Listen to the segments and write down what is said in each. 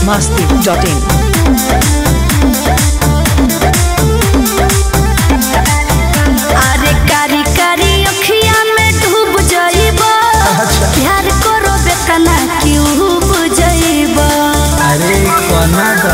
biharmasti.in अरे कारी कारी अखिया में डूब जाइबा प्यार करो बेतना क्यों बुझाइबा अरे कोना दा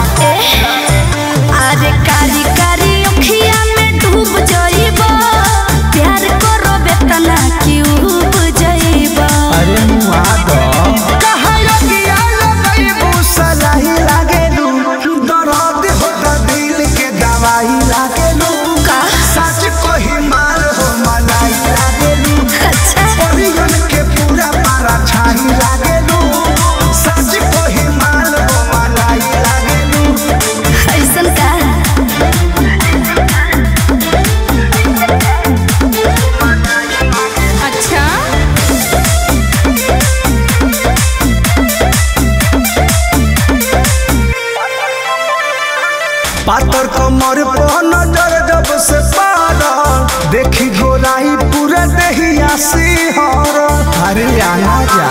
अरे कारी कारी अखिया में डूब जाइबा प्यार करो बेतना क्यों बुझाइबा अरे मुआ दा कहा लगिया लगइबू सलाही लागेलू दर्द होता दिल के दवाई लागेलू का सच कोही मार हो मलाई लागेलू अच्छा परियन के पूरा पारा छाई लागेलू सच कोही मार हो मलाई लागेलू ऐसन का अच्छा पातर कमर पर नजर जब से पारल देखी गोराई पूरा देहिया सिहर अरे आना जा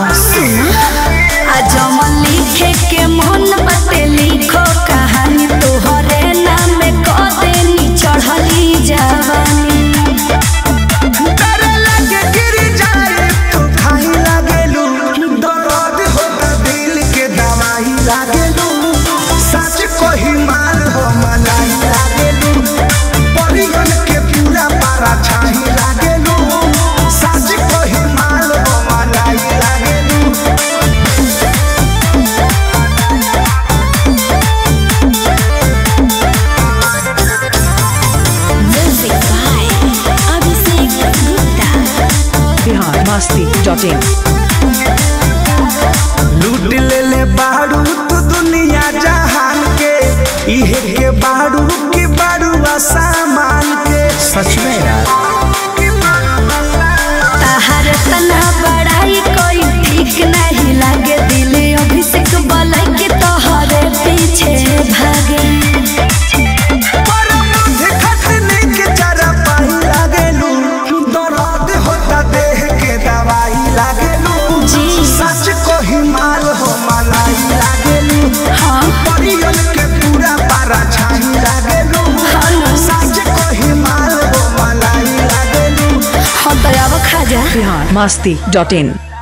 आज मन लिखे के मन बते लिखो कहानी तोहरे नाम में कह देनी चढ़ली जवानी डर लगे गिर जाए तो खाई लागेलू दर्द होता दिल के दवाई लागेलू सच कोही मार हो मलाई लागेलू परियन के पूरा पारा छाई लागेलू सच कोही मार हो मलाई लागेलू music by Abhishek Gupta biharmasti.in लूट ले बारू तू दुनिया जहान के इहे के बारू की बारू सामान के सच में यार तहर तना बड़ाई कोई ठीक नहीं लागे दिल अभिषेक बलई के तोहरे पीछे भागे पर मुझे खटने के जरा पाई लागेलू दर्द होता देह के दवाई लागेलू जी। सच कोही माल हो मलाई लागेलू हाँ परियन के पूरा पारा छाई लागेलू हाँ। सच कोही माल हो मलाई लागेलू हाँ तो अब खा जा biharmasti.in